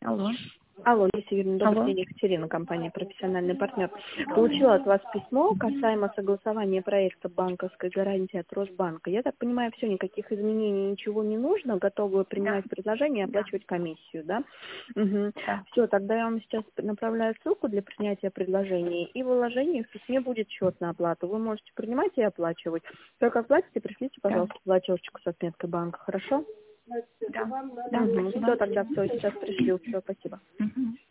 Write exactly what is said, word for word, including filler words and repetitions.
Алло. Алло, если верно, добрый Алло. день, Екатерина, компания «Профессиональный партнер». Получила от вас письмо касаемо согласования проекта банковской гарантии от Росбанка. Я так понимаю, все, никаких изменений, ничего не нужно, готовы принимать Да. предложение и оплачивать комиссию, да? Угу. Да. Все, тогда я вам сейчас направляю ссылку для принятия предложений, и в вложении в письме будет счет на оплату. Вы можете принимать и оплачивать. Только оплатите, пришлите, Да. пожалуйста, платежечку с отметкой банка, хорошо? Да. Да, Угу. спасибо. Все, тогда все, сейчас пришлю, все, спасибо. Мгм.